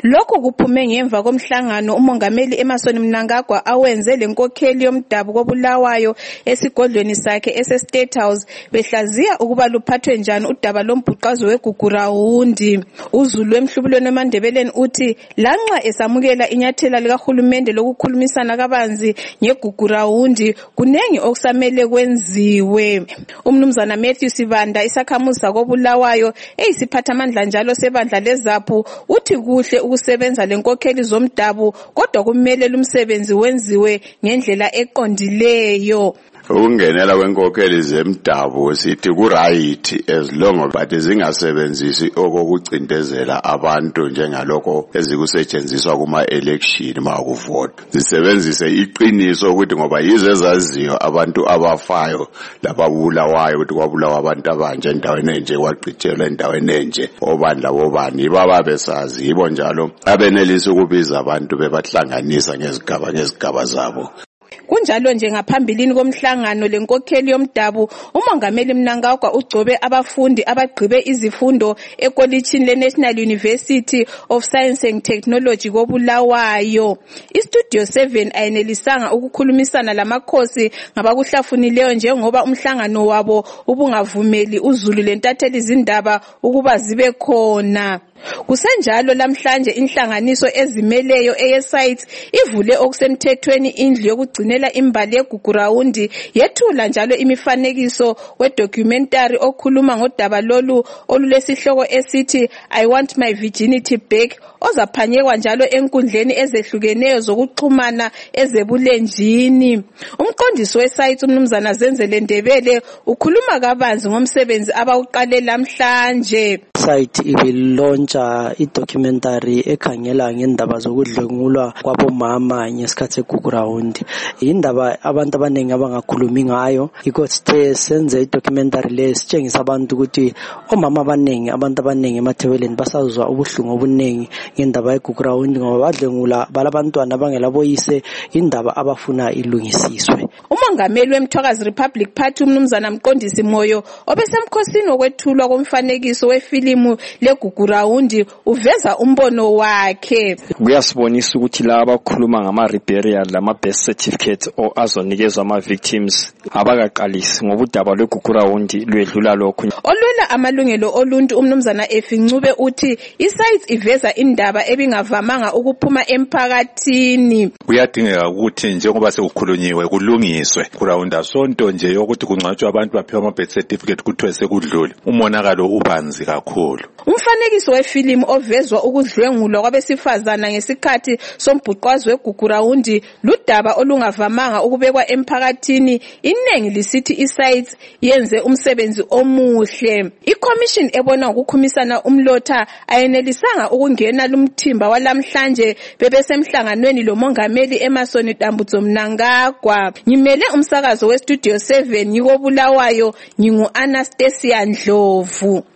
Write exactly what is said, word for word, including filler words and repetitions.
Lokho kuphume ngemva komhlangano umongameli Emmerson Mnangagwa awenze lenkokheli yomdabu koBulawayo esigodlweni sakhe ese-State House behlaziya ukuba luphathwe njani udaba lombhuqazo weGugurawundi. uZulu emhlubulweni eMandebeleni uthi lanxa esamukela inyathela likahulumende lokukhulumisana kabanzi ngeGugurawundi kunengi okusamele kwenziwe. Umnumzana Matthew Sibanda isakhamuzi sakoBulawayo eyisiphathamandla njalo sebandla leZAPU uthi kuhle ukusebenza lenkokheli zomdabu kodwa kumele lumsebenzi wenziwe ngendlela eqondileyo. Ukungenela kwenkokheli zemdabu sithi ku right as long but zingasebenzisi okokucindezela abantu njengalokho ezikusetshenziswa kuma election makuvota. Zisebenzise iqiniso ukuthi ngoba yize ezaziyo abantu abafayo lababulawayo ukuthi kwabulawa abantu abanje endaweni enje kwaqitshelwa endaweni enje obandla bobani baba besazi yibo njalo abenelisa ukubiza abantu bebahlanganisa ngezigaba ngezigaba zabo. Kunjalo nje ngaphambilini komhlangano lenkokheli yomdabu umongameli Mnangagwa ugcobe abafundi abagqibe izifundo ekolitshini leNational University of Science and Technology koBulawayo. iStudio seven ayenelisanga ukukhulumisana lamakhosi ngabakuhlafunileyo njengoba umhlangano wabo ubungavumeli uZulu lentatheli izindaba ukuba zibe khona. Kusenjalo lamhlanje inhlanganiso ezimeleyo eyeSites ivule okusemthethweni indlu yokugcinela imbali yeGugurawundi yethula njalo imifanekiso wedocumentary okhuluma ngodaba lolu olulesihloko esithi I want my virginity back ozaphanyekwa njalo enkundleni ezehlukeneyo zokuxhumana ezebulenjini. Umqondisi weSites umnumzana Zenzele Ndebele ukhuluma kabanzi ngomsebenzi abawuqale lamhlanje. Site ibilontsha idocumentary ekhangela ngendaba zokudlwengulwa kwabomama ngesikhathi seGugurawundi. Indaba abantu abaningi abangakhulumi ngayo yikho sithe senze idocumentary le sitshengisa abantu ukuthi omama abaningi abantu abaningi emathebeleni basazwa ubuhlungu obuningi ngendaba yeGugurawundi ngoba badlwengula balabantwana abangelaboyise indaba abafuna ilungisiswe. Umongameli weMthwakazi Republic Party umnumzana Mqondisi Moyo obesemkhosini wokwethulwa komfanekiso wefilimu leGugurawundi uveza umbono wakhe. Kuyasibonisa ukuthi laba abakhuluma ngama reburial lama birth certificate o azonikezwa ama victims abakaqalisi ngobudaba lweGugurawundi lwedlula lokho. Olwela amalungelo oluntu umnumzana Efincube uthi iSites iveza indaba ebingavamanga ukuphuma emphakathini. Kuyadingeka ukuthi njengoba sekukhulunyiwe kulungiswe Gugurawundi sonto nje yokuthi kungcwatshwa abantu baphiwa ama birth certificate kuthiwe sekudlule umonakalo ubanzi kakhulu. Umfanekiso wefilimu ovezwa ukudlwengulwa kwabesifazana ngesikhathi sombhuqwazi weGugurawundi ludaba olungavamanga ukubekwa emphakathini. Inengi lisithi iSites yenze umsebenzi omuhle. iCommission ebona ukukhumisana umlotha ayenelisanga ukungena lumthimba walamhlanje bebesemhlanganweni lomongameli Emmerson Mnangagwa. Ngimele umsakazo weStudio seven yikoBulawayo ngingu Anastasia Ndlovu.